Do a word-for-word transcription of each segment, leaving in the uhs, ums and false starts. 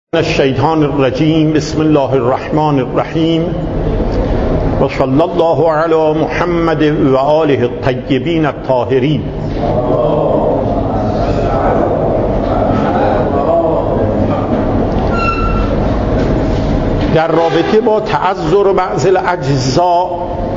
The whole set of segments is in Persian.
الشیطان الرجیم. بسم الله الرحمن الرحیم و صلی الله علی محمد و آله الطیبین الطاهرین. در رابطه با تعذر بعض الاجزا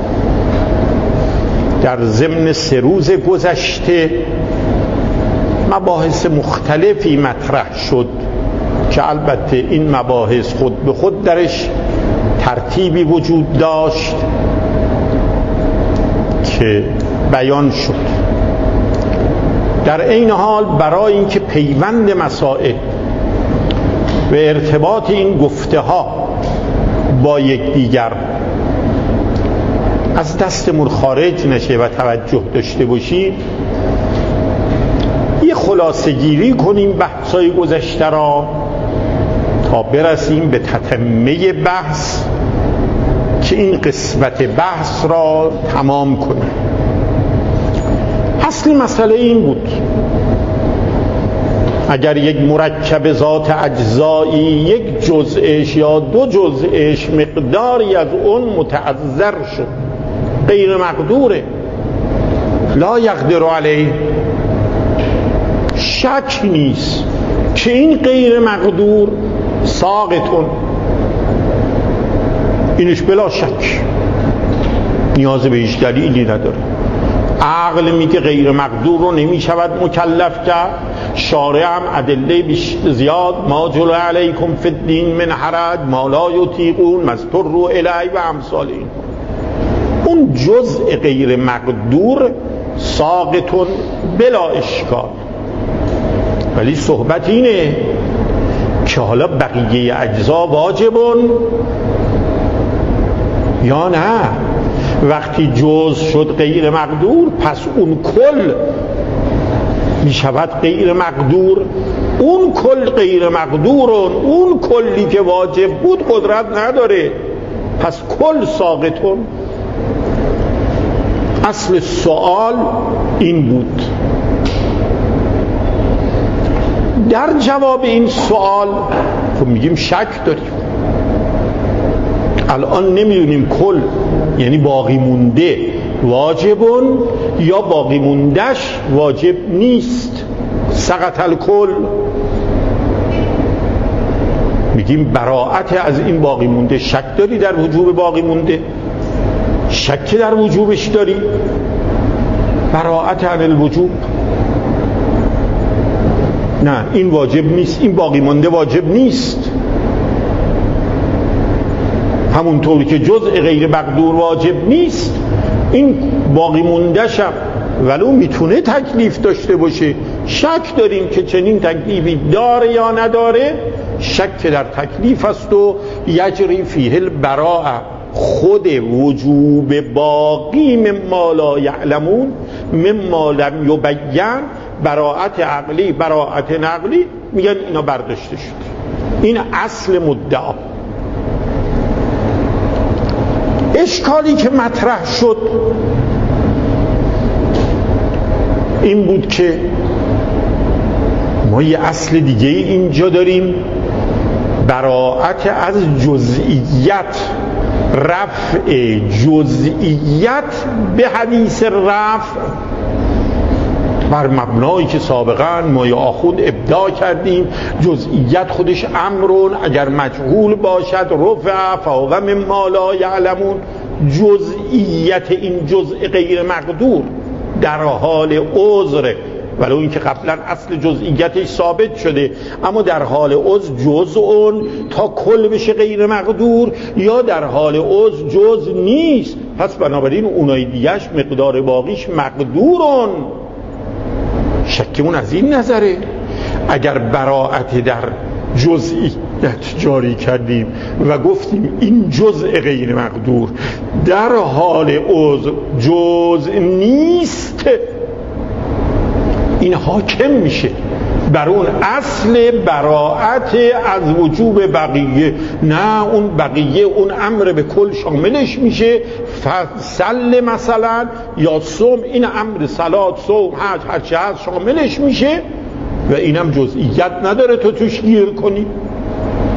در ضمن سه روز گذشته مباحث مختلفی مطرح شد که البته این مباحث خود به خود درش ترتیبی وجود داشت که بیان شد. در این حال برای اینکه پیوند مسائل و ارتباط این گفته ها با یکدیگر از دستمون خارج نشه و توجه داشته باشید، یه خلاصه گیری کنیم بحثای گذشته را تا برسیم به تتمه بحث که این قسمت بحث را تمام کنیم. اصل مسئله این بود اگر یک مرکب ذات اجزایی یک جزءش یا دو جزءش مقداری از اون متعذر شد، غیر مقدوره، لا یقدر علیه، شک نیست که این غیر مقدور ساقطون، اینش بلا شک نیاز به هیچ دلیلی نداره. عقل میگه غیر مقدور رو نمیشود مکلف کرد، شارع هم ادله بیش زیاد ما جلو علیکم فی الدین من حرج ما لا یطیقون مضطروا الیه و امثال این. اون جزء غیر مقدور ساقطون بلا اشکال، ولی صحبت اینه که حالا بقیه اجزا واجبون یا نه. وقتی جزء شد غیر مقدور پس اون کل می شود غیر مقدور، اون کل غیر مقدورون، اون کلی که واجب بود قدرت نداره، پس کل ساقطون. اصل سوال این بود. در جواب این سوال خب میگیم شک داریم، الان نمیدونیم کل یعنی باقی مونده واجبون یا باقی موندهش واجب نیست، سقط الکل. میگیم براعت از این باقی مونده. شک داری در وجوب باقی مونده؟ شک در وجوبش داری؟ براعت عن الوجوب. نه این واجب نیست، این باقی مانده واجب نیست، همونطوری که جزء غیر مقدور واجب نیست، این باقی مانده شم ولو میتونه تکلیف داشته باشه. شک داریم که چنین تکلیفی داره یا نداره. شک در تکلیف است و یجری فیه البراءه، خود وجوب باقی مما لا یعلمون مما لم یبین، براعت عقلی براعت نقلی، میگن اینا برداشته شد. این اصل مدعا. اشکالی که مطرح شد این بود که ما یه اصل دیگه اینجا داریم، براعت از جزئیت، رفع جزئیت به حدیث رفع بر مبنایی که سابقا ما یا آخوند ابداع کردیم. جزئیت خودش امرون، اگر مجهول باشد رفع فهو مما لا یعلمون. جزئیت این جزء غیر مقدور در حال عذر، ولو اینکه قبلا اصل جزئیتش ثابت شده، اما در حال عذر جزءون تا کل بشه غیر مقدور، یا در حال عذر جزء نیست، پس بنابراین اونای دیگه‌اش مقدار باقیش مقدورون. شکمون از این نظره اگر براعت در جزئیت جاری کردیم و گفتیم این جزء غیر مقدور در حال عذر جزء نیست، این حاکم میشه بر اون اصل براعت از وجوب بقیه. نه اون بقیه اون امر به کل شاملش میشه، فصل مثلا یا صوم، این امر صلات صوم حج هرچه هست شاملش میشه و اینم جزئیت نداره تو توش گیر کنی.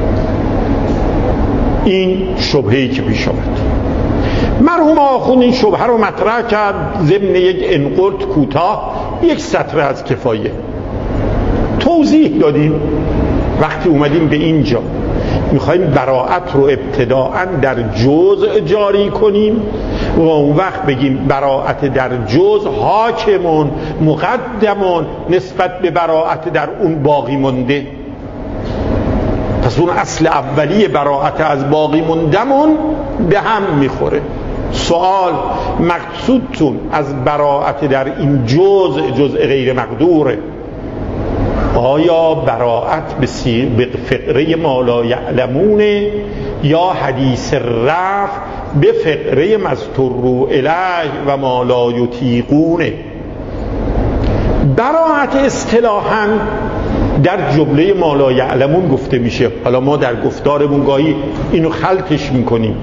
این شبهه‌ای که پیش آمد. مرحوم آخوند این شبهه رو مطرح کرد ضمن یک انقرت کوتاه، یک سطر از کفایه توضیح دادیم. وقتی اومدیم به اینجا میخوایم براءت رو ابتداءً در جزء جاری کنیم و اون وقت بگیم براءت در جزء حاکمون مقدمون نسبت به براءت در اون باقی مونده. پس اون اصل اولی براءت از باقی موندمون به هم میخوره. سوال مقصودتون از براءت در این جزء جزء غیر مقدوره، آیا براءت به فقره ما لا یعلمونه یا حدیث رفع به فقره مضطر الیه و ما لا یطیقونه؟ براءت اصطلاحاً در جمله ما لا یعلمون گفته میشه. حالا ما در گفتارمون گاهی اینو خلطش میکنیم.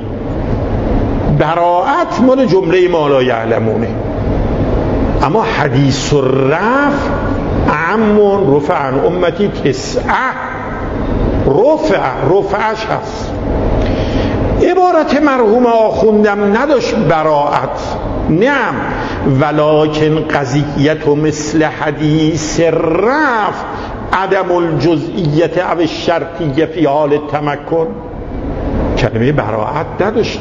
براءت مال جمله ما لا یعلمونه، اما حدیث الرفع عمون رفع عن امتی تسعه رفع رفعش هست. عبارت مرحوم آخوندم نداشت براءت، نعم ولکن قضیت مثل حدیث رفع عدم الجزئیت او الشرطیه فی حال تمکن. کلمه براءت نداشت.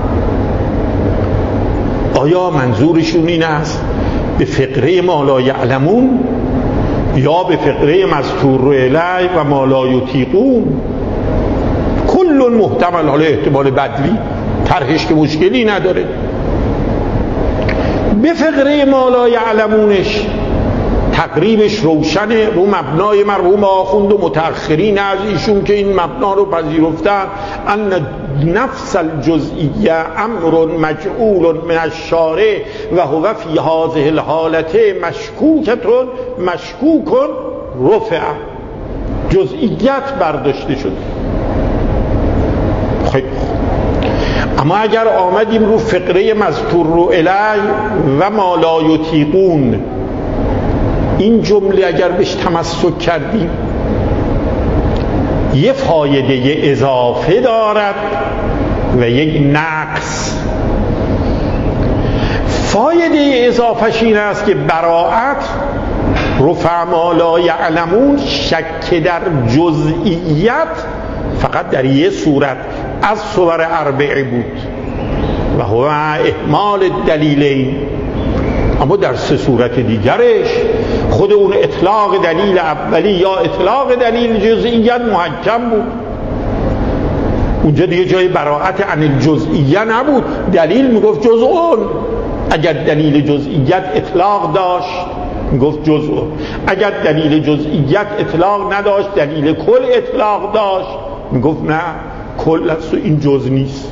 آیا منظورشون این است به فقره ما لا یعلمون یا به فقره مذکور الیه و ما لا یطیقون؟ کل محتمل. حالا احتمال بدوی طرحش که مشکلی نداره. به فقره ما لا یعلمونش تقریبش روشنه، رو مبنای مرحوم آخوند و متأخرین از ایشون که این مبنا رو پذیرفتن، ان نفس الجزئیه امر مجعول من الشارع و هو فی هذه الحالت مشکوکتون مشکوکن رفع. جزئیت برداشته شده. خیلی اما اگر آمدیم رو فقره مذکور الیه و ما لا یطیقون، این جمله اگر بهش تمسک کردیم یه فایده اضافه دارد و یک نقص. فایده اضافهش این است که براءت رفع ما لا یعلمون شک در جزئیت فقط در یه صورت از صور اربعه بود و هو اهمال دلیلین، اما در سه صورت دیگرش خود اون اطلاق دلیل اولی یا اطلاق دلیل جزئیت محکم بود. اونجا دیگه جای براءت عن الجزئیه نبود، دلیل میگفت جزءون. اگر دلیل جزئیت اطلاق داشت میگفت جزءون، اگر دلیل جزئیت اطلاق نداشت دلیل کل اطلاق داشت میگفت نه کل است و این جزء نیست.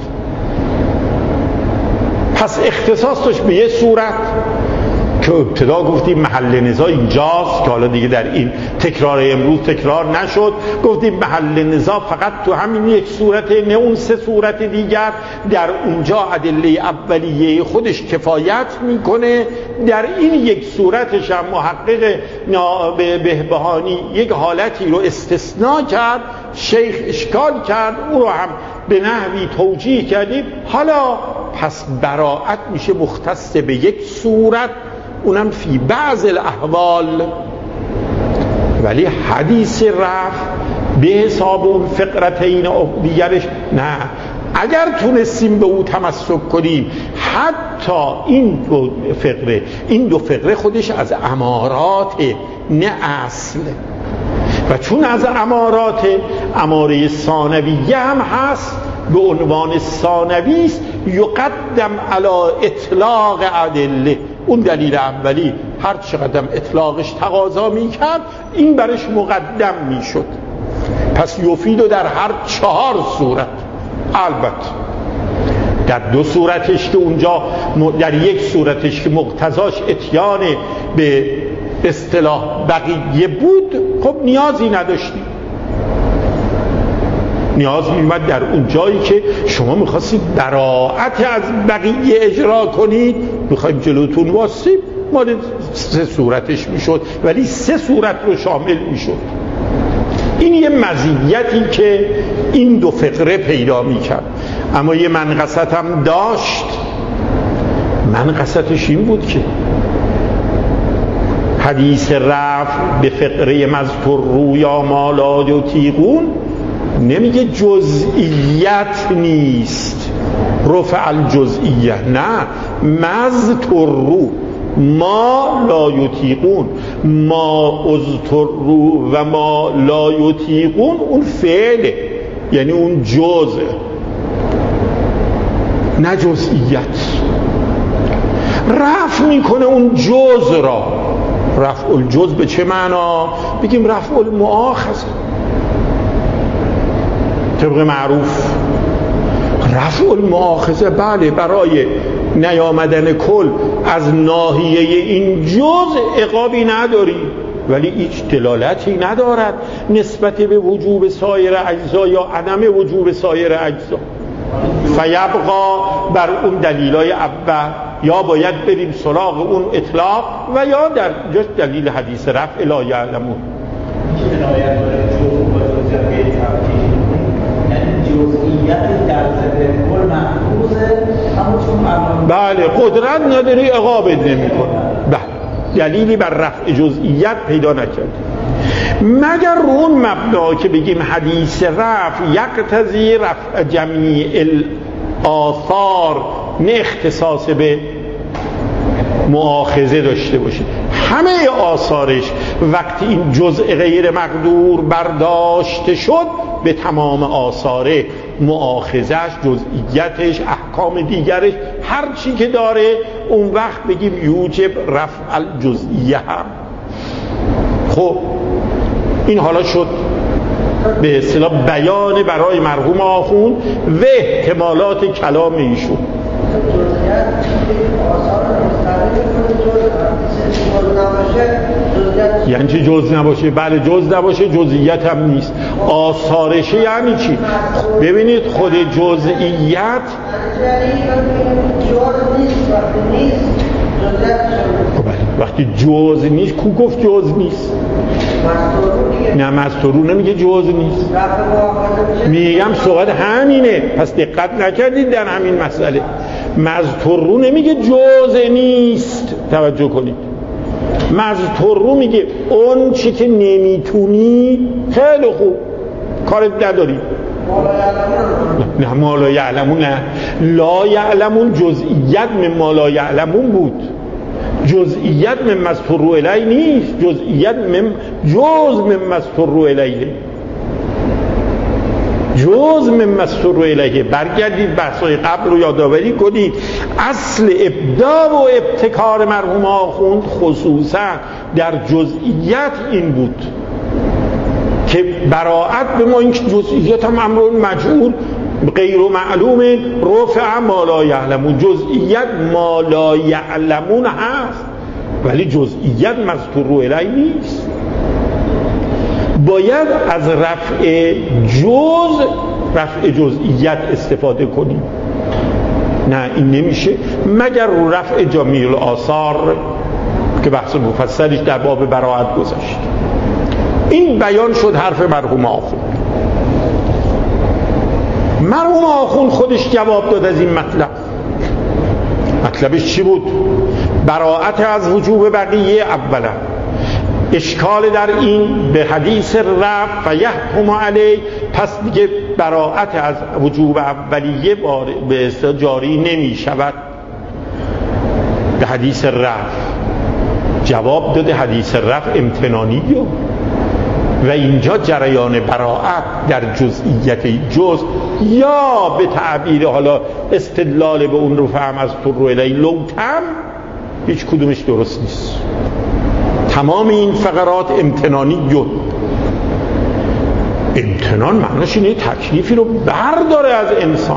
پس اختصاص داشت به یه صورت که ابتدا گفتیم محل نزاع اینجاست، که حالا دیگه در این تکرار امروز تکرار نشد. گفتیم محل نزاع فقط تو همین یک صورت، نه اون سه صورت دیگر. در اونجا ادله اولیه خودش کفایت میکنه، در این یک صورتش هم محقق بهبهانی یک حالتی رو استثناء کرد، شیخ اشکال کرد، او رو هم به نحوی توجیه کردیم. حالا پس براءت میشه مختص به یک صورت، اونم فی بعض الاحوال. ولی حدیث رفع به حساب اون فقرتین دیگرش نه. اگر تونستیم به او تمسک کنیم، حتی این دو فقره این دو فقره خودش از امارات نه اصل، و چون از امارات اماره ثانویه هم هست به عنوان ثانوی است، یقدم علی اطلاق ادله. اون دلیل اولی هر چقدر اطلاقش تقاضا میکرد این برش مقدم میشد. پس یفیدو در هر چهار صورت، البته در دو صورتش که اونجا، در یک صورتش که مقتضاش اتیان به اصطلاح بقیه بود، خب نیازی نداشتیم. نیاز میمد در اون جایی که شما میخواستید براءت از بقیه اجرا کنید، میخوایم جلوتون واسیم، مال سه صورتش میشد، ولی سه صورت رو شامل میشد. این یه مزیتی که این دو فقره پیدا میکرد. اما یه منقصت هم داشت. منقصتش این بود که حدیث رفع به فقره مذکور رو یا ما لا یطیقون نمیگه جزئیت نیست، رفع الجزئیه، نه، مذکور رو ما لا یطیقون، ما اذکروا و ما لا یطیقون اون فعله، یعنی اون جزء، نه جزئیت. رفع میکنه اون جزء را. رفع الجزء به چه معنا؟ بگیم رفع المؤاخذه طبق معروف. رفع المؤاخذه بله، برای نیامدن کل از ناحیه این جزء عقابی نداری، ولی هیچ دلالتی ندارد نسبت به وجوب سایر اجزا یا عدم وجوب سایر اجزا. فیبقا بر اون دلیلای اول، یا باید بریم سراغ اون اطلاق و یا در جز دلیل حدیث رفع لا یعلمون. بله، قدرت نداری عقابت نمی‌کنه. بله، دلیلی بر رفع جزئیت پیدا نکرد مگر رو اون مبنا که بگیم حدیث رفع یقتضی رفع جمیع الاثار، نه اختصاص به مؤاخذه داشته باشه. همه آثارش وقتی این جزء غیر مقدور برداشته شد به تمام آثار مؤاخذش، جزئیتش، احکام دیگرش، هر چی که داره اون وقت بگیم یوجب رفع الجزئیه هم. خب این حالا شد به اصطلاح بیان برای مرحوم آخوند و احتمالات کلام ایشون. یعنی چی جز نباشه؟ بله جز نباشه، جزئیت هم نیست. آثارشه یعنی چی؟ ببینید خود جزئیت وقتی جز نیست، کو گفت جز نیست؟ نه، مستورو نمیگه جز نیست، میگم سوال همینه. پس دقت نکردید در همین مسئله. مستورو نمیگه جز نیست، توجه کنید. مستورو میگه اون چی که نمیتونی خیلی خوب کارت نداری. نه ما لا یعلمون، نه لا یعلمون جزئیت من ما لا یعلمون بود. جزئیت من مستور الیه نیست، جزئیت من جز من مستور الیه، جز من مستور الیه. برگردید بحثای قبل رو یادآوری کنید. اصل ابداع و ابتکار مرحوم آخوند خصوصا در جزئیت این بود که براعت به ما این جزئیات هم امر مجهول غیر معلوم رفع ما لا یعلمون. جزئیت ما لا یعلمون هست ولی جزئیت مذکور الیه نیست. باید از رفع جز رفع جزئیت استفاده کنیم. نه این نمیشه مگر رو رفع جمیع الاثار که بحث مفصلیش در باب براعت گذاشت. این بیان شد حرف مرحوم آخوند. مرحوم آخوند خودش جواب داد از این مطلب. مطلبش چی بود؟ براعت از وجوب بقیه اولا. اشکال در این به حدیث رفع و یحکم علیه، پس دیگه براعت از وجوب اولیه به اصطلاح جاری نمی شود. به حدیث رفع جواب داده حدیث رفع امتنانی بیو و اینجا جریان براعت در جزئیت جز یا به تعبیر حالا استدلال به اون رو فهم از تو رو الی لوتم، هیچ کدومش درست نیست. تمام این فقرات امتنانی جد. امتنان معناش اینه تکلیفی رو برداره از انسان،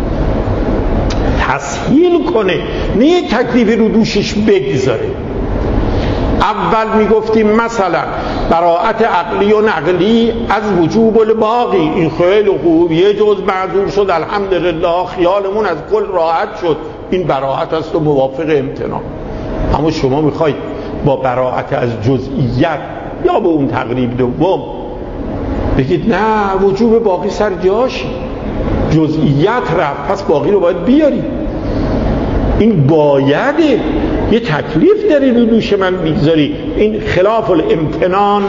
تسهیل کنه، نه یک تکلیفی رو دوشش بگذاره. اول میگفتیم مثلا براعت عقلی و نقلی از وجوب الباقی، این خیلی خوب، یه جز معذور شد الحمدلله، خیالمون از کل راحت شد، این براعت است و موافق امتنان. اما شما میخواید با براعت از جزئیت یا به اون تقریب دوم بگید نه وجوب باقی سر جاش، جزئیت رفت پس باقی رو باید بیاری. این بایده، یه تکلیف داری رو دوش من میگذاری، این خلاف الامتنان.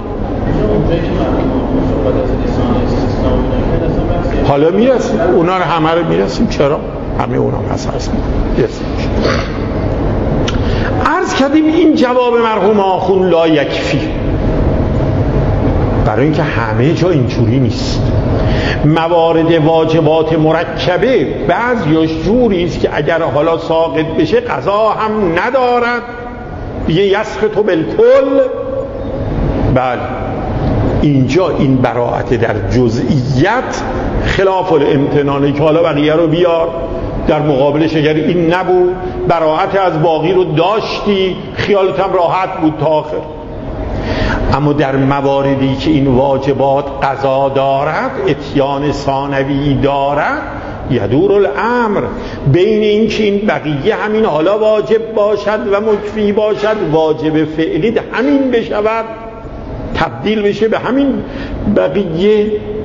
حالا میرسیم اونا رو همه رو میرسیم، چرا؟ همه اونا هم هست هست میرسیم. عرض کردیم این جواب مرحوم آخون لا یکفی، برای اینکه همه جا اینجوری نیست. موارد واجبات مرکبه بعضیاش جوری است که اگر حالا ساقط بشه قضا هم ندارد، دیگه یسقط بالکل. بله اینجا این براعت در جزئیت خلاف الامتنانه که حالا بقیه رو بیار، در مقابلش اگر این نبود براعت از باقی رو داشتی خیالتم راحت بود تا آخر. اما در مواردی که این واجبات قضا دارد، اتیان ثانوی دارد، یدور الامر بین این که این بقیه همین حالا واجب باشد و مکفی باشد، واجب فعلی همین بشود تبدیل بشه به همین بقیه،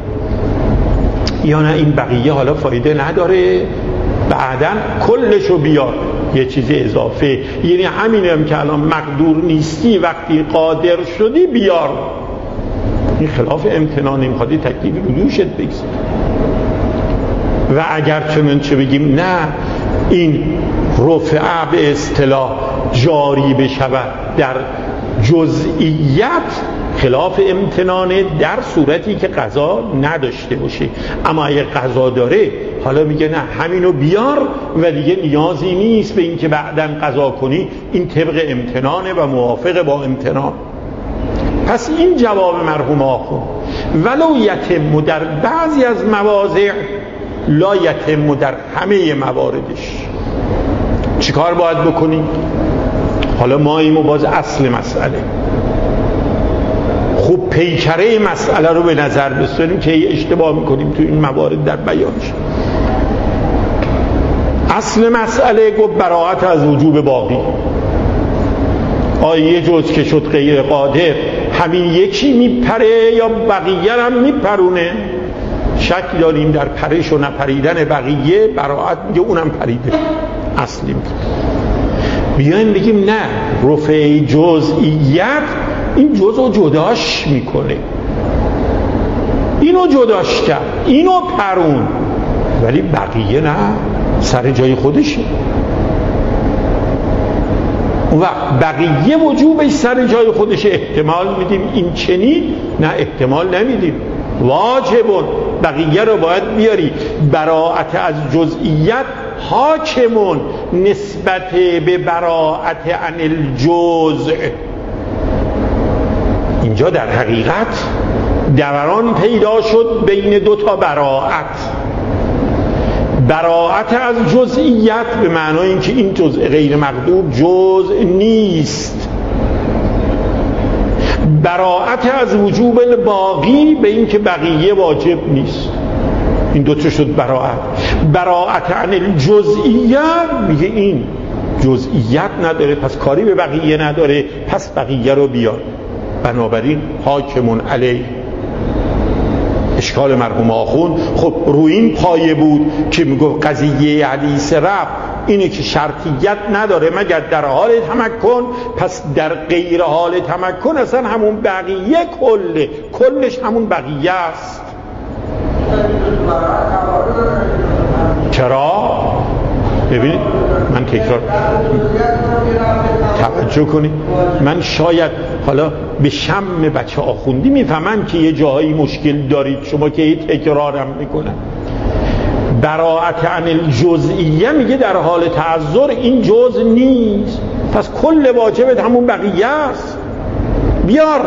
یا نه این بقیه حالا فایده نداره بعداً کلشو بیار یه چیز اضافه، یعنی همین هم که الان مقدور نیستی وقتی قادر شدی بیار. این خلاف امتنان، این خواهدی تکلیفی رو دوشت بگذار. و اگر چنانچه بگیم نه این رفعه به اصطلاح جاری بشود در جزئیت، خلاف امتنانه در صورتی که قضا نداشته باشه. اما اگر قضا داره حالا میگه نه همینو بیار و دیگه نیازی نیست به این که بعداً قضا کنی، این طبق امتنانه و موافق با امتنان. پس این جواب مرحوم آخون ولو یتم در بعضی از مواضع لا یتم در همه مواردش. چیکار باید بکنی؟ حالا ما ایمو باز اصل مسئله خوب پیکره مسئله رو به نظر بسپاریم که اشتباه میکنیم تو این موارد در بیانش. اصل مسئله گفت براعت از وجوب باقی. آیا یه جز که شد غیر قادر همین یکی میپره یا بقیه هم میپرونه؟ شک داریم در پرش و نپریدن بقیه. براعت میگه اونم پریده. اصلی میگه بیایم بگیم نه رفع جزئیت این جزء جداش میکنه، اینو جداش کرد، اینو پرون، ولی بقیه نه سر جای خودشه. و بقیه وجوبش سر جای خودشه. احتمال میدیم این چنین؟ نه احتمال نمیدیم. واجبون بقیه رو باید بیاری. براعت از جزئیت حاکمون نسبت به براعت عن الجزء. اینجا در حقیقت دوران پیدا شد بین دو تا براعت. براعت از جزئیت به معنای اینکه این جزء غیر مقدور جزء نیست. براعت از وجوب باقی به اینکه بقیه واجب نیست. این دو تا شد براعت. براعت عن الجزئیت میگه این جزئیت نداره پس کاری به بقیه نداره، پس بقیه رو بیار. بنابراین حاکمون علیه. اشکال مرحوم آخون خب روی این پایه بود که میگفت قضیه حدیث رفع اینه که شرطیت نداره مگر در حال تمکن، پس در غیر حال تمکن اصلا همون بقیه کله، کلش همون بقیه است. چرا؟ ببینید من تکرار توجه کنید، من شاید حالا به شم بچه آخوندی میفهمم که یه جاهایی مشکل دارید شما که هی تکرارم میکنن. براعت عن الجزئیه میگه در حال تعذر این جزء نیست، پس کل واجبت همون بقیه است. بیار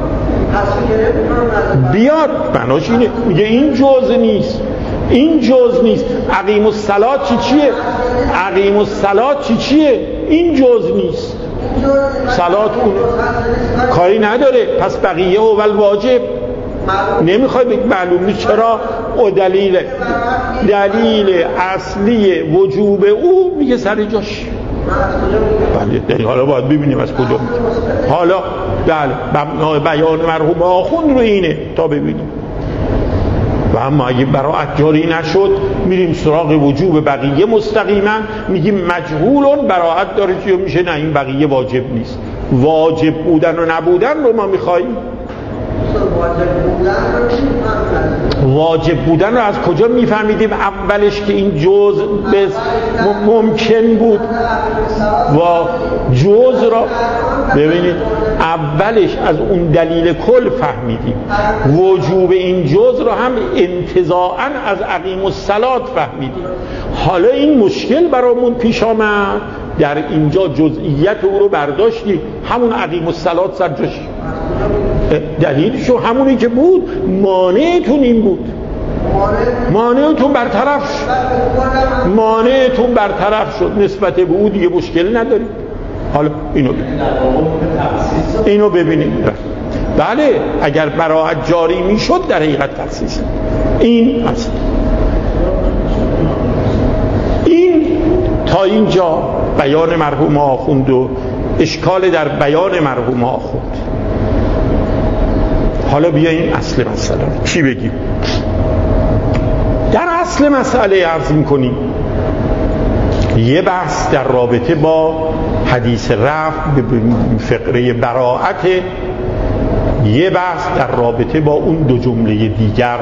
بیار بناش اینه، میگه این جزء نیست، این جزء نیست. اقیم الصلاة چی چیه؟ اقیم الصلاة چی چیه؟ این جزء نیست. صلات اونه کاری نداره، پس بقیه اول واجب نمیخوای بگی معلوم نیست. چرا؟ او دلیل دلیل اصلی وجوب او میگه سر جاش. بله حالا باید ببینیم از کجا. حالا بله بیان مرحوم آخوند رو اینه تا ببینیم. و اما اگه براعت جاری نشد میریم سراغ وجوب بقیه مستقیما، میگیم مجهولون براعت داره چی میشه؟ نه این بقیه واجب نیست. واجب بودن و نبودن رو ما میخواییم. واجب بودن رو از کجا میفهمیدیم؟ اولش که این جز ممکن بود و جز را ببینید اولش از اون دلیل کل فهمیدیم، وجوب این جز را هم انتزاعاً از اقیم الصلاة فهمیدیم. حالا این مشکل برامون پیش آمد، در اینجا جزئیت او رو برداشتیم، همون اقیم الصلاة سر جاش دلیلشو همونی که بود، مانعتون این بود، مانعتون برطرف شد، مانعتون برطرف شد، نسبت به او دیگه مشکل ندارید. حالا اینو ببینید، اینو ببینید. بله اگر براعت جاری میشد در حقیقت تخصیص این است. این تا اینجا بیان مرحوم آخوند و اشکال در بیان مرحوم آخوند. حالا بیاییم اصل مسئله چی بگیم؟ در اصل مسئله عرض میکنیم یه بحث در رابطه با حدیث رفع به فقره براعت، یه بحث در رابطه با اون دو جمله دیگر.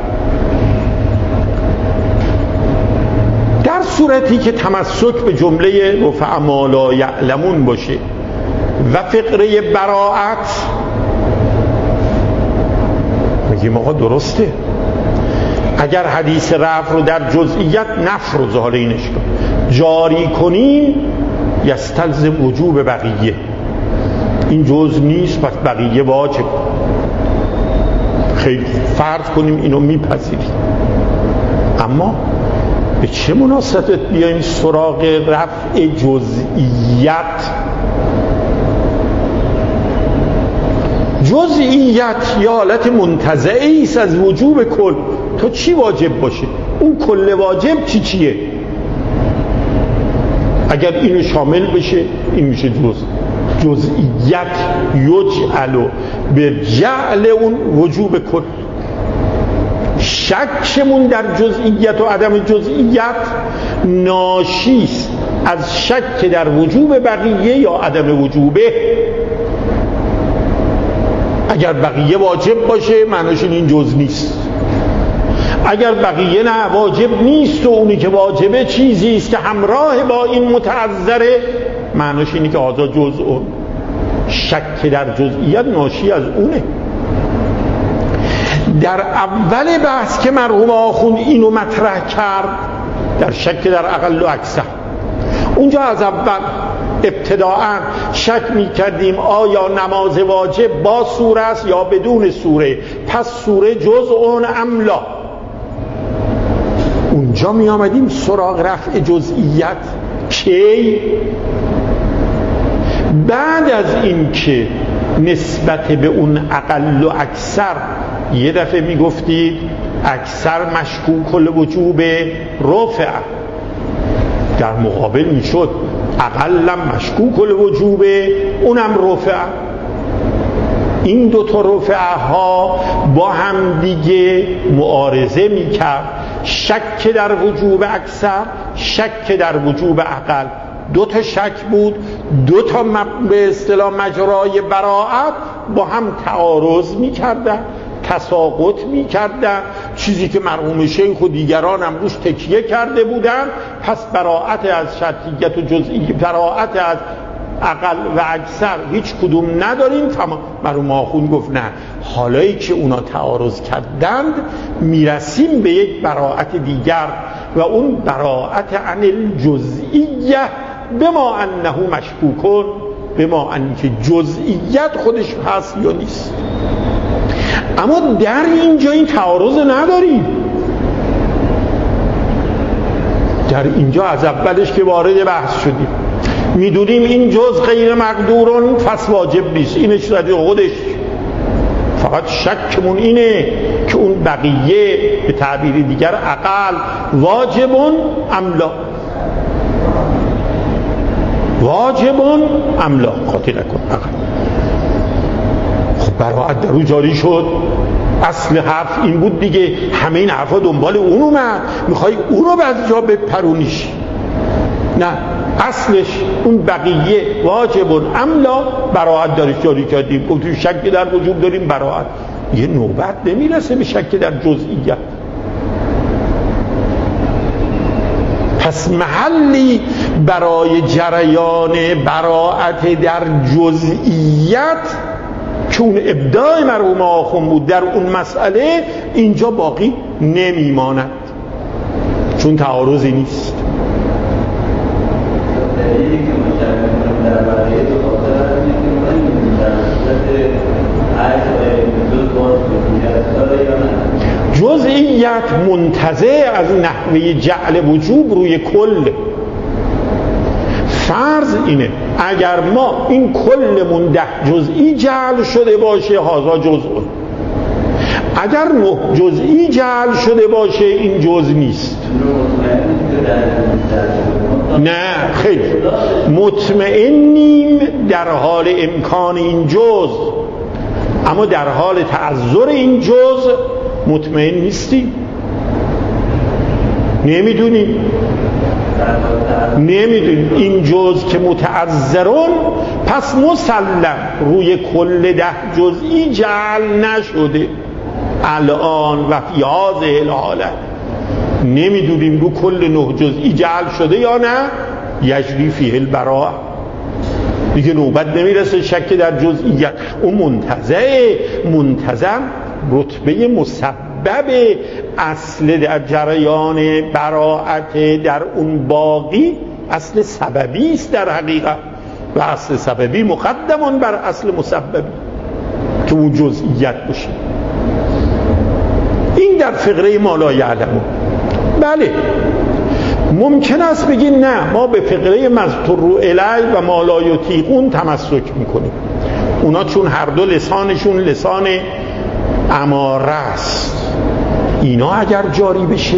در صورتی که تمسک به جمله رفع ما لا یعلمون باشه و فقره براعت، میگیم آقا درسته، اگر حدیث رفع رو در جزئیت نفر و ظاهرینش جاری کنیم یستلزم وجوب بقیه، این جز نیست پس بقیه واجب. خیلی فرض کنیم اینو میپذیریم، اما به چه مناسبت بیایم سراغ رفع جزئیت؟ جزئیت یا حالت منتزعی است از وجوب کل. تو چی واجب باشه؟ اون کل واجب چی چیه؟ اگر اینو شامل بشه این میشه جز. جزئیت یجعل به جعل اون وجوب کل. شکمون در جزئیت و عدم جزئیت ناشیست از شک در وجوب بقیه یا عدم وجوبه. اگر بقیه واجب باشه معناش این جز نیست، اگر بقیه نه واجب نیست و اونی که واجبه چیزی است که همراه با این متعذره، معناش اینی که آزا جز اون. شک در جزئیت ناشی از اونه. در اول بحث که مرحوم آخوند اینو مطرح کرد در شک در اقل و اکثر، اونجا از اول ابتداعا شک می کردیم آیا نماز واجب با سوره است یا بدون سوره، پس سوره جزء ام لا. اونجا می آمدیم سراغ رفع جزئیت کی؟ بعد از این که نسبت به اون اقل و اکثر یه دفعه می گفتید اکثر مشکوک الوجوب رفع، در مقابل می شد اقلم مشکوک الوجوب اونم رفع. این دو تا رفع ها با هم دیگه معارضه می کرد. شک در وجوب اکثر، شک در وجوب اقل، دو تا شک بود، دو تا به اصطلاح مجرای براعت با هم تعارض می کردن، تساقط می کردن، چیزی که مرحوم شیخ و دیگران هم روش تکیه کرده بودن. پس براعت از شرطیت و جزئی، براعت از اقل و اکثر هیچ کدوم نداریم. تمام. مرحوم آخوند گفت نه، حالایی که اونا تعارض کردند میرسیم به یک براعت دیگر و اون براعت عن الجزئیه بما انه مشکوکون، بما انکه جزئیت خودش هست یا نیست. اما در اینجا این تعارض نداریم. در اینجا از اولش که وارد بحث شدیم میدونیم این جز غیر مقدورون پس واجب نیست، اینش زدی خودش. فقط شکمون اینه که اون بقیه به تعبیر دیگر اقل واجبون املا، واجبون املا، خاطر نکن اقل. براعت در او جاری شد. اصل حرف این بود دیگه، همه این حرفا دنبال اون اومد، میخوای اون رو بعد جا بپرونیش. نه، اصلش اون بقیه واجبون املا براعت درش جاری کردیم. گفتیم شک در وجوب داریم، براعت. یه نوبت نمیرسه به شک در جزئیت. پس محلی برای جریان براعت در جزئیت که اون ابداع مرحوم آخوند بود در اون مسئله اینجا باقی نمیماند، چون تعارضی نیست. جزئیت منتزع از نحوه جعل وجوب روی کل. فرض اینه اگر ما این کلمون ده جزئی جعل شده باشه هازا جزء، اگر نه جزئی جعل شده باشه این جزء نیست. نه خیلی مطمئنیم در حال امکان این جزء، اما در حال تعذر این جزء مطمئن نیستیم، نمیدونیم نمیدونیم این جزء که متعذرون پس مسلم روی کل ده جزئی جعل نشده الان و فی هذه الحاله. نمیدونیم رو کل نه جزئی جعل شده یا نه. یجری فیه البراء، دیگه نوبت نمیرسه شک در جزئیت. اون منتزع منتظم رتبه مسبب اصل در جریان براعت در اون باقی اصل سببی است در حقیقت، و اصل سببی مقدمان بر اصل مسببی که اون جزئیت باشه. این در فقره ما لا یعلمون. بله ممکن است بگی نه ما به فقره مذکور الی و ما لا یطیقون تمسک میکنیم، اونا چون هر دو لسانشون لسان اماره است، اینا اگر جاری بشه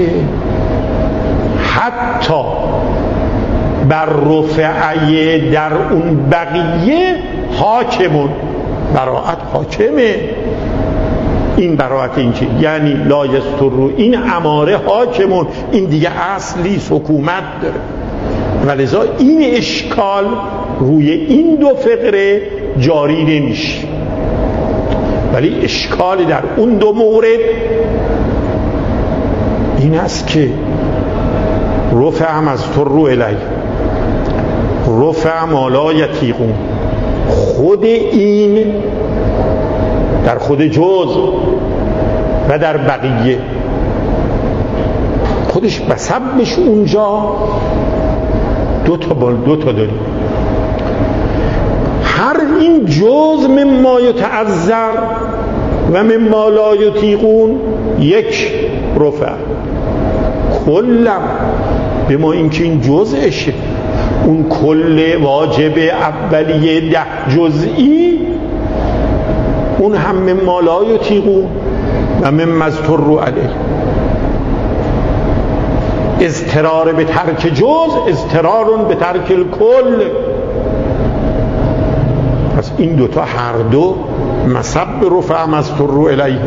حتی بر رفعه در اون بقیه حاکمون، براعت حاکمه. این براعت این چی؟ یعنی لا یستر، این اماره حاکمون، این دیگه اصلی حکومت داره، ولذا این اشکال روی این دو فقره جاری نمیشه. ولی اشکال در اون دو مورد این است که رفع مذکور الی، رفع ما لا یطیقون، خود این در خود جزء و در بقیه خودش بسببش اونجا دو تا بال دو تا داریم. هر این جزء مما یتعذر و مما لا یطیقون یک رفع، کلم به ما اینکه این جزءشه، اون کل واجب اولیه ده جزئی اون هم مما لا یطیقون و مما اضطروا علیه. اضطرار به ترک جزء اضطرار به ترک الکل. پس این دوتا هر دو مسبب رفع مضطر الیه.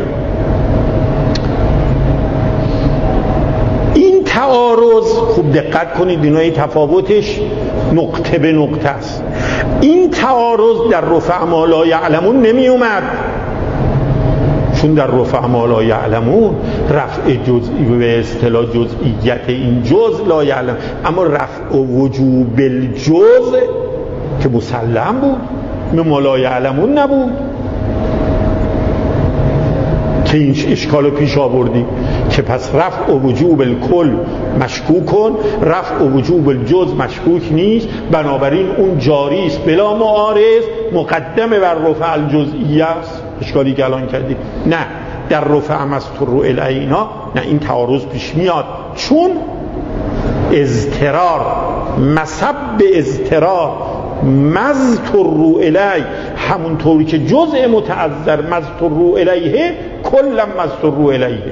این تعارض خوب دقت کنید، اینای تفاوتش نقطه به نقطه است. این تعارض در رفع ما لا یعلمون نمی اومد، چون در رفع ما لا یعلمون رفع جزئی به اصطلاح جزئیت این جزء لا یعلم، اما رفع وجوب الجزء که مسلم بود ما لا یعلمون نبود که این اشکالو پیش آوردیم که پس رفع وجوب الکل مشکوک کن، رفع وجوب الجزء مشکوک نیست، بنابراین اون جاری است بلا معارض، مقدمه بر رفع الجزئیه است. اشکالی که الان کردیم نه، در رفع مستر الینا نه، این تعارض پیش میاد، چون اضطرار مسبب اضطرار مذکور الی همونطوری که جزء متعذر مذکور الیه کلا مذکور الیه.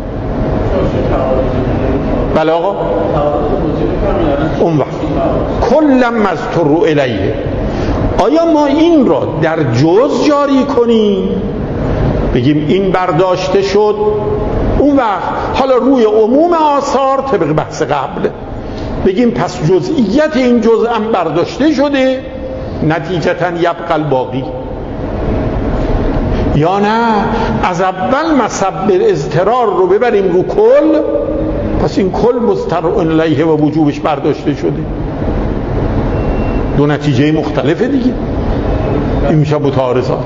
بله آقا اون وقت کلا مذکور الیه، آیا ما این را در جز جاری کنیم بگیم این برداشته شد اون وقت حالا روی عموم آثار طبق بحث قبل بگیم پس جزئیت این جزء هم برداشته شده نتیجتاً یبقى الباقی، یا نه از اول مسبب اضطرار رو ببریم رو کل پس این کل مسترع علیه و وجوبش برداشته شده. دو نتیجه مختلفه دیگه، این میشه متعارضات.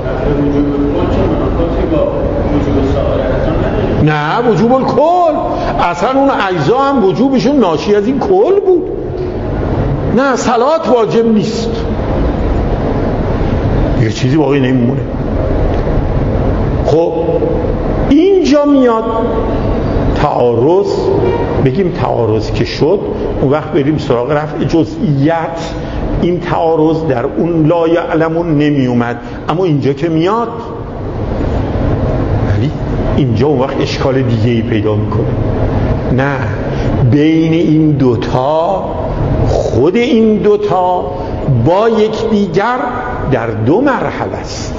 نه وجوب الکل اصلا اون اجزا هم وجوبشون ناشی از این کل بود. نه صلات واجب نیست، یه چیزی باقی نمیمونه. خب اینجا میاد تعارض، بگیم تعارض که شد اون وقت بریم سراغ رفع جزئیت. این تعارض در اون لا یعلمون نمی اومد، اما اینجا که میاد ولی اینجا اون وقت اشکال دیگه ای پیدا میکنه. نه بین این دوتا، خود این دوتا با یکدیگر در دو مرحله است.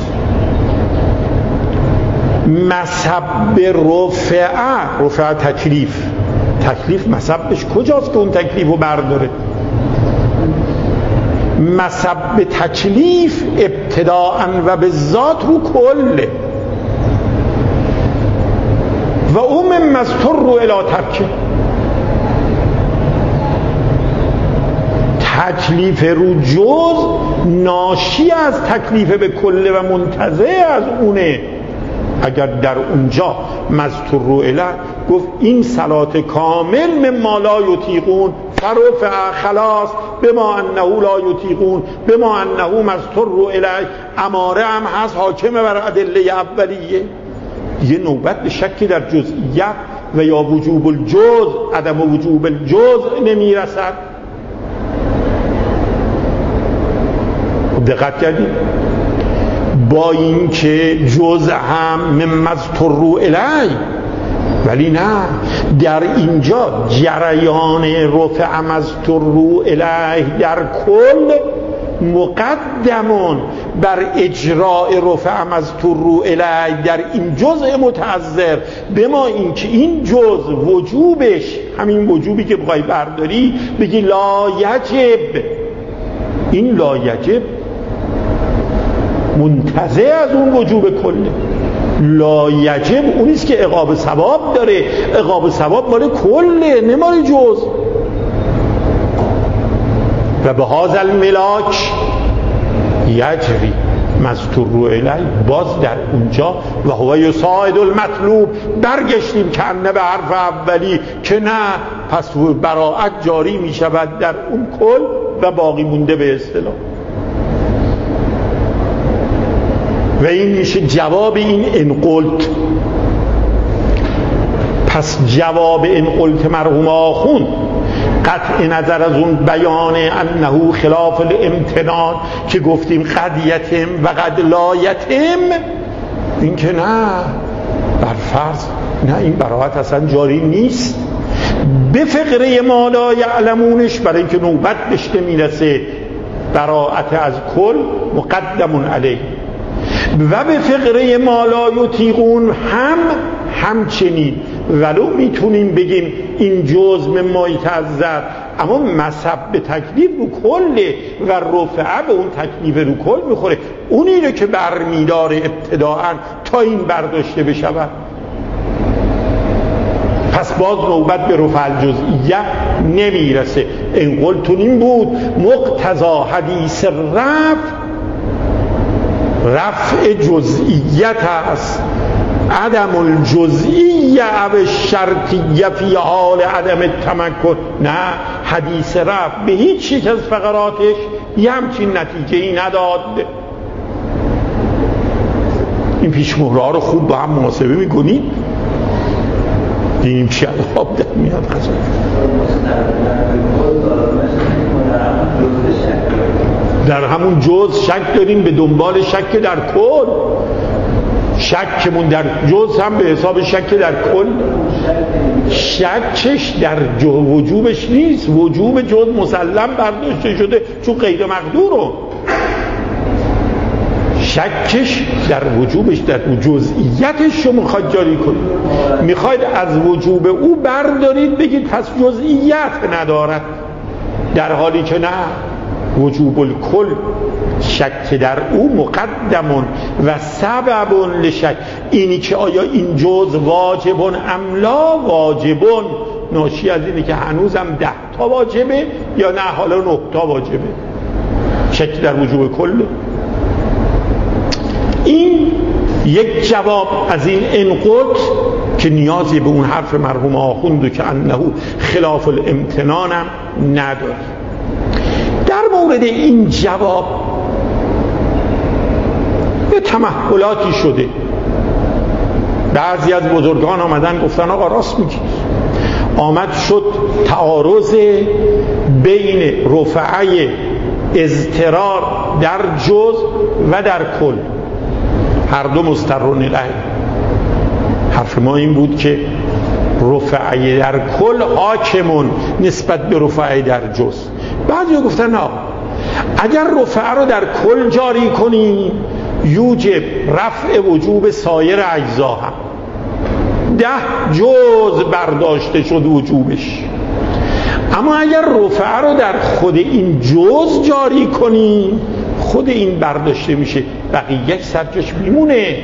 مسبب رفعه، رفعه تکلیف، تکلیف مسببش کجاست که اون تکلیف رو برداره؟ مسبب تکلیف ابتداءً و به ذات رو کله و اون مستر رو الی ترکه. تکلیف رو جز ناشی از تکلیف به کله و منتزع از اونه. اگر در اونجا مستر رو الی گفت این صلات کامل مما لا یطیقون فرفع خلاص بما انه لا یطیقون بما انه مستر رو الی، اماره هم هست حاکمه بر ادله اولیه. یه نوبت به شکی در جزئیت و یا وجوب الجز عدم وجوب الجز نمیرسد. دقت کردید؟ با این که جز هم ممزتر رو الی، ولی نه در اینجا جریان رفع مزتر رو الی در کل مقدمون بر اجراء رفع مزتر رو الی در این جزء متعذر، به ما این که این جز وجوبش همین وجوبی که بخوای برداری بگی لا یجب، این لا یجب منتزع از اون وجوب کله. لا یجب اونیست که عقاب ثواب داره، عقاب ثواب مال کله نه مال جز. و به هذا الملاک یجری مستر رو الی، باز در اونجا و هو یساعد المطلوب برگشتیم که انه به حرف اولی که نه پس براعت جاری می شود در اون کل و باقی مونده به اصطلاح. و این میشه جواب این انقلت. پس جواب انقلت مرحوم آخوند قطع نظر از اون بیان انه خلاف الامتنان که گفتیم قد یتم و قد لا یتم، این که نه بر فرض نه این براحت اصلا جاری نیست به فقره ما لا یعلمونش، برای اینکه نوبت بشته میرسه براحت از کل مقدمون علیه، و به فقره ما لا یطیقون هم همچنین. ولو میتونیم بگیم این جزء مما یتعذر، اما مسبب تکلیف رو کله و رفعه به اون تکلیف رو کل میخوره، اونی رو که برمیداره ابتداعا تا این برداشته بشود. پس باز نوبت به رفع الجزئیه نمیرسه. انقلتون این بود مقتضا حدیث رفع رفع جزئیت است، عدم الجزئیه او شرطیه فی حال عدم التمکن. نه حدیث رفع به هیچ یک از فقراتش یه همچین نتیجه ای نداد. این پیشمهره ها رو خوب با هم محاسبه میکنید دیدیم چی الهاب در میاد قضا. در همون جز شک داریم به دنبال شک در کل، شکمون در جز هم به حساب شک در کل. شکش در وجوبش نیست، وجوب جز مسلم برداشته شده چون غیر مقدوره. شکش در وجوبش، در جزئیاتش رو میخواد جاری کنید، میخواید از وجوب او بردارید بگید پس جزئیات ندارد، در حالی که نه، وجوب الکل شک در او مقدمون و سببون لشک. اینی که آیا این جز واجبون املا، واجبون ناشی از اینه که هنوزم ده تا واجبه یا نه حالا نه تا واجبه. شک در وجوب کل. این یک جواب از این انقض که نیازی به اون حرف مرحوم آخوند و که انه خلاف الامتنانم نداره. در مورد این جواب به تمحلاتی شده. بعضی از بزرگان آمدن گفتن آقا راست میگی، آمد شد تعارض بین رفعه اضطرار در جز و در کل، هر دو مسترون الیه. حرف ما این بود که رفعه در کل حاکمون نسبت به رفعه در جز. بعضی گفتن نه، اگر رفعه رو در کل جاری کنی یوجب رفع وجوب سایر اجزا هم، ده جز برداشته شد وجوبش. اما اگر رفعه رو در خود این جز جاری کنی خود این برداشته میشه، بقیه سرجاش میمونه.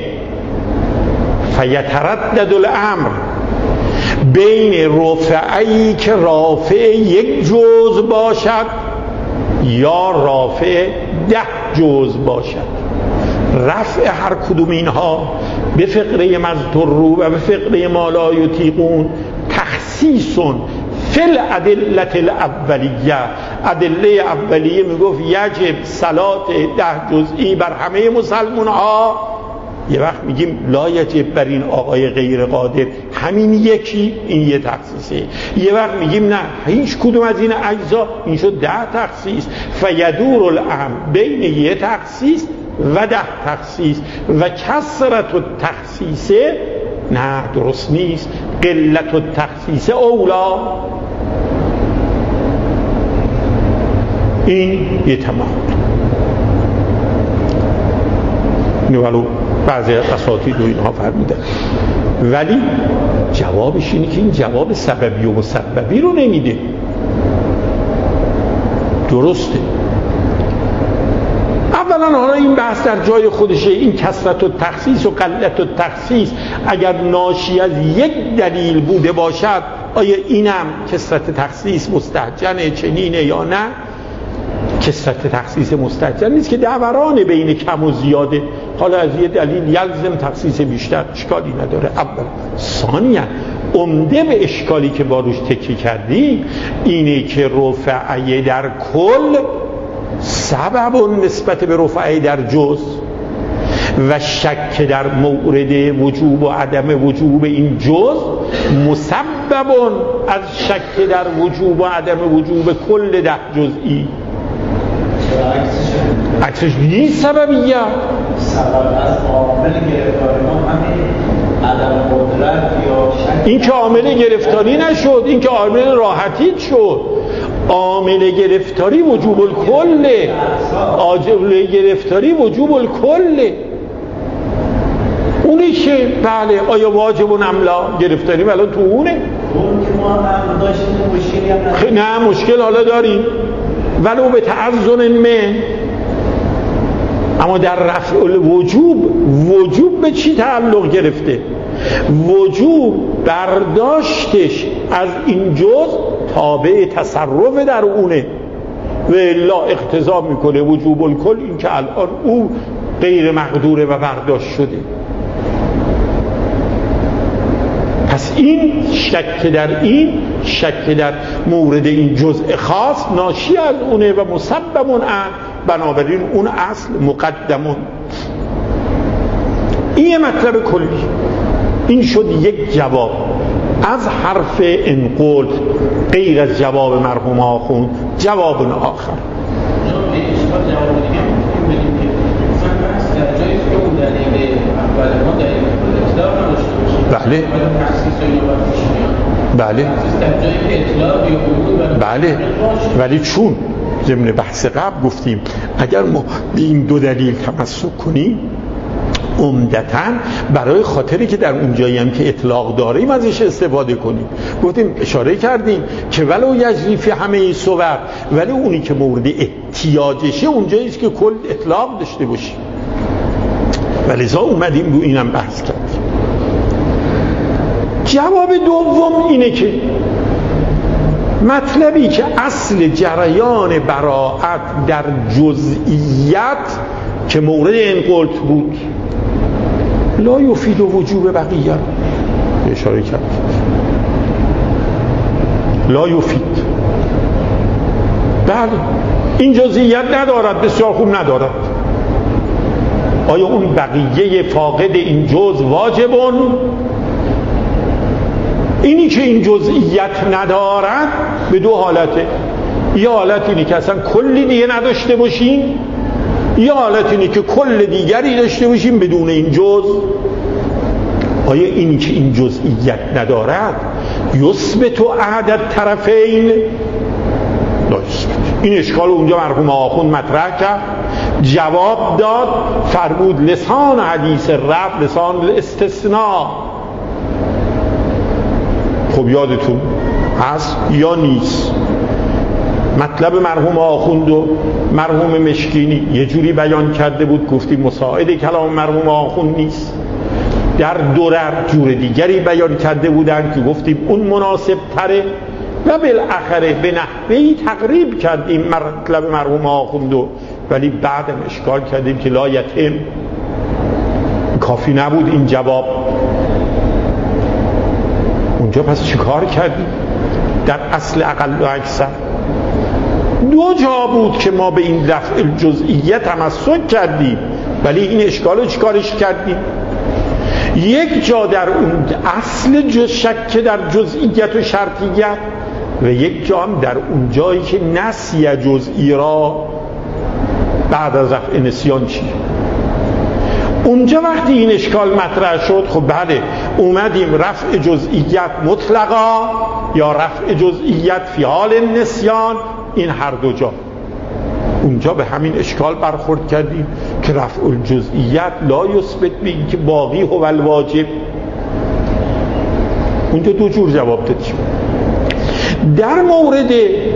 فیتردد الامر بین رفعی که رافع یک جز باشد یا رافع ده جز باشد. رفع هر کدوم اینها به فقره مذکور و به فقره ما لا یطیقون تخصیصون فی الادله الاولیه. ادله اولیه میگفت یجب صلات ده جزئی بر همه مسلمان ها، یه وقت میگیم لا یجب بر این آقای غیر قادر، همین یکی، این یه تخصیصه. یه وقت میگیم نه، هیچ کدوم از این اجزا، این شد ده تخصیص. فیدور الامر بین یه تخصیص و ده تخصیص و کثرت التخصیصه، نه درست نیست، قلت التخصیص اولا. این یه تمام نوالو بعضی اساتید و اینها فرمودن، ولی جوابش اینه که این جواب سببی و مسببی رو نمیده. درسته، اولا حالا این بحث در جای خودشه، این کثرت و تخصیص و قلت و تخصیص اگر ناشی از یک دلیل بوده باشد، آیا اینم کثرت تخصیص مستهجنه چنینه یا نه؟ کثرت تخصیص مستهجن نیست که دوران بین کم و زیاده، حالا از یه دلیل یلزم تخصیص بیشتر، اشکالی نداره. اول ثانیا عمده به اشکالی که با روش تکی کردی اینه که رفعه در کل سبب نسبت به رفعه در جز و شک در مورد وجوب و عدم وجوب این جز مسبب از شک در وجوب و عدم وجوب کل ده جزئی. عکسش نیست سببیه. سبب از عامل گرفتاری ما همین عدم قدرت یا شک. این که عامل گرفتاری نشد، این که عامل راحتی شد. عامل گرفتاری وجوب الکله، عامل گرفتاری وجوب الکله. اونی که بله آیا واجب و املا گرفتاری ولی تو اونه؟ اون که ما هم داشتیم مشکلی هم نداریم. نه مشکل حالا داریم ولو به تعذن من. اما در رفع الوجوب، وجوب به چی تعلق گرفته؟ وجوب برداشتش از این جز تابع تصرف در اونه و الا اقتضا میکنه وجوب الکل، این که الان او غیر مقدوره و برداشت شده. پس این شک در این شک در مورد این جزء خاص ناشی از اونه و مسببون ان، بنابراین اون اصل مقدمون. این مطلب کلی. این شد یک جواب از حرف انقل، غیر از جواب مرحوم آخوند جواب آخر. بله بله بله، ولی چون ضمن بحث قبل گفتیم اگر ما به این دو دلیل تمسک کنیم عمدتاً برای خاطری که در اون جایی هم که اطلاق داریم ازش استفاده کنیم. گفتیم اشاره کردیم که ولو یجری فی همه صور، ولی اونی که مورد احتیاجشه اونجایی است که کل اطلاق داشته باشیم. ولذا اومدیم رو اینم بحث کردیم. جواب دوم اینه که مطلبی که اصل جریان براءت در جزئیات که مورد انقلت بود لا یفید وجوب بقیه اشاره کرد. لا یفید، بله این جزئیات ندارد، بسیار خوب ندارد. آیا اون بقیه فاقد این جز واجبون؟ اینی که این جزئیت ندارد به دو حالته. یه حالت اینی که اصلا کلی دیگه نداشته باشیم، یه حالت اینی که کل دیگری داشته باشیم بدون این جز. آیا اینی که این جزئیت ندارد یثبت احد طرفین؟ لا یثبت. این اشکال اونجا مرحوم آخوند مطرح کرد، جواب داد، فرمود لسان حدیث رفع لسان استثناء. خب یادتون هست یا نیست؟ مطلب مرحوم آخوند و مرحوم مشکینی یه جوری بیان کرده بود، گفتیم مساعد کلام مرحوم آخوند نیست. در درر جور دیگری بیان کرده بودن که گفتیم اون مناسب تره و بالاخره به نحوهی تقریب کردیم مطلب مرحوم آخوند، ولی بعدم اشکال کردیم که لا یتم، کافی نبود این جواب. اونجا پس چی کار کردیم؟ در اصل اقل و اکثر دو جا بود که ما به این رفع الجزئیت تمسک کردیم، ولی این اشکال رو چیکارش کردیم؟ یک جا در اون اصل جز شک در جزئیت و شرطیت، و یک جا هم در اون جایی که نسی جزئی را بعد از رفع نسیان چی. اونجا وقتی این اشکال مطرح شد، خب بله اومدیم رفع جزئیت مطلقا یا رفع جزئیت فی حال نسیان، این هر دو جا اونجا به همین اشکال برخورد کردیم که رفع الجزئیت لا یثبت به این که باقی هو الواجب. اونجا دو جور جواب دادیم. در مورد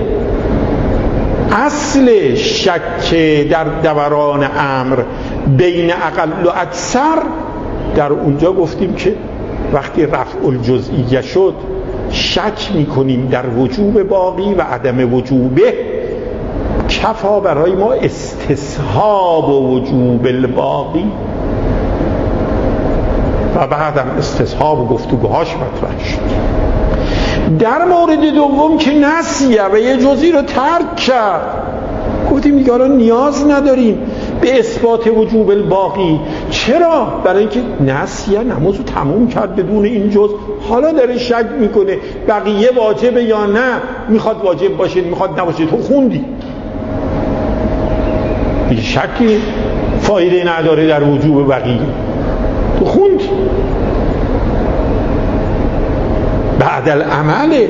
اصل شک در دوران امر بین اقل و اکثر، در اونجا گفتیم که وقتی رفع الجزئیه شد شک میکنیم در وجوب باقی و عدم وجوبه، کفا برای ما استصحاب و وجوب الباقی و بعدم استصحاب و گفتگوهاش مطرح شد. در مورد دوم که نسیه و یه جزئی رو ترک کرد، گفتیم دیگه الان نیاز نداریم به اثبات وجوب الباقی. چرا؟ برای اینکه نسیه نماز رو تموم کرد بدون این جز، حالا داره شک میکنه بقیه واجبه یا نه، میخواد واجب باشه میخواد نباشه، تو خوندی دیگه شکی فایده نداره در وجوب بقیه، تو خوند بعد العمله.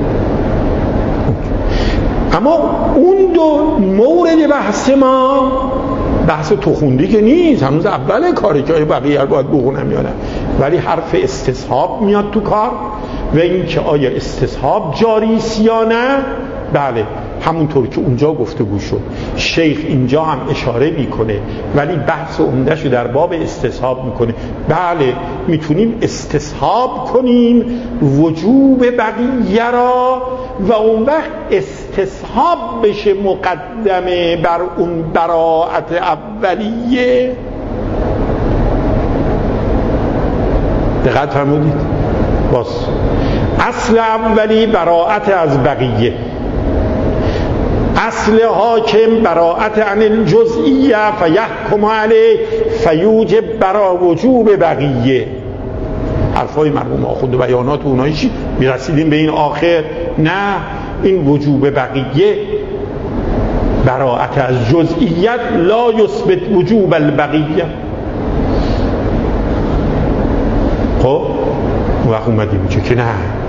اما اون دو مورد بحث ما بحث تو خوندی که نیست، هنوز اول کاری که بقیه رو باید بخونم یا نه، ولی حرف استصحاب میاد تو کار و این که آیا استصحاب جاری است یا نه. بله همونطور که اونجا گفتگو شد، شیخ اینجا هم اشاره میکنه ولی بحث عمده‌شو در باب استصحاب میکنه. بله میتونیم استصحاب کنیم وجوب بقیه را و اون وقت استصحاب بشه مقدمه بر اون براءت اولیه. دقت فرمودید؟ باز اصل اولی براءت از بقیه، اصل حاکم براءت عن الجزئیه فیحکم علیه فیوجب برا وجوب بقیه. حرفای مرحوم آخوند و بیانات اونایی چی میرسیدیم به این آخر؟ نه، این وجوب بقیه براءت از جزئیت لا یثبت وجوب البقیه. خب وقت اومدیم چه که نه،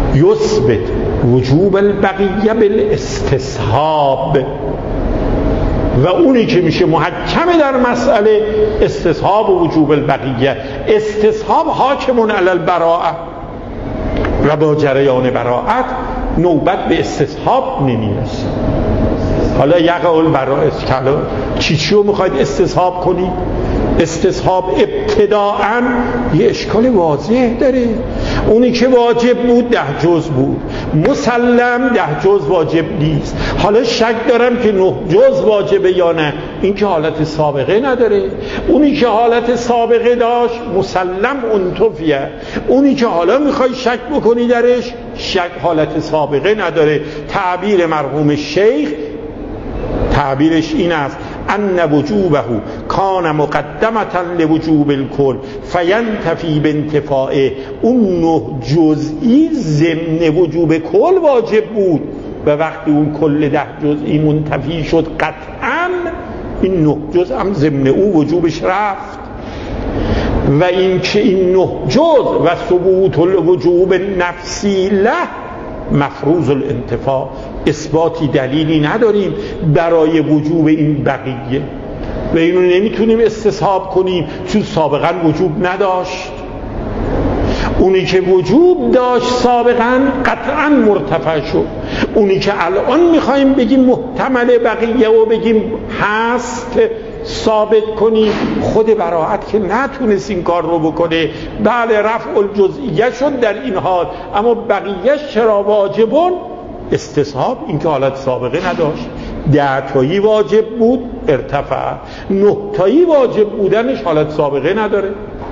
یثبت وجوب البقیه بالاستصحاب، و اونی که میشه محکمه در مسئله استصحاب و وجوب البقیه. استصحاب حاکمون علی البراءه، و با جریان براءت نوبت به استصحاب نمیرسه. حالا یقع البراءه کلا چی چی رو میخواید استصحاب کنید؟ استصحاب ابتداعاً یه اشکال واضح داره. اونی که واجب بود ده جز بود، مسلم ده جز واجب نیست. حالا شک دارم که نه جز واجبه یا نه، این که حالت سابقه نداره. اونی که حالت سابقه داشت مسلم انتفیه، اونی که حالا میخوای شک بکنی درش شک حالت سابقه نداره. تعبیر مرحوم شیخ تعبیرش این است: ان وجوبه کان مقدمتا لوجوب الکل فینتفی بانتفاعه. اون نه جزئی ضمن وجوب کل واجب بود و وقتی اون کل ده جزئی منتفی شد قطعا این نه جزء هم ضمن او وجوبش رفت. و این که این نه جزء و ثبوت الوجوب نفسی له مفروض الانتفاع، اثباتی دلیلی نداریم برای وجوب این بقیه و اینو نمیتونیم استصحاب کنیم چون سابقا وجوب نداشت. اونی که وجوب داشت سابقا قطعا مرتفع شد. اونی که الان میخوایم بگیم محتمل بقیه و بگیم هست ثابت کنیم، خود براءت که نتونست این کار رو بکنه. بله رفع الجزئیه شد در این حال، اما بقیه چرا واجبون؟ استصحاب، این که حالت سابقه نداشت. ده تایی واجب بود ارتفع، نه تایی واجب بودنش حالت سابقه نداره.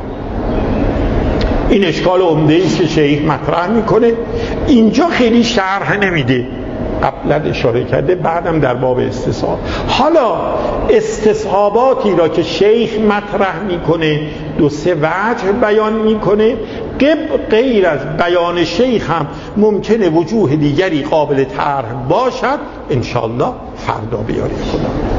این اشکال عمده است که شیخ مطرح میکنه. اینجا خیلی شرح نمیده، قبلا اشاره کرده، بعدم در باب استصحاب. حالا استصحاباتی را که شیخ مطرح میکنه دو سه وجه بیان میکنه. غیر از بیان شیخ هم ممکنه وجوه دیگری قابل طرح باشد. انشالله فردا بیاریم خدا.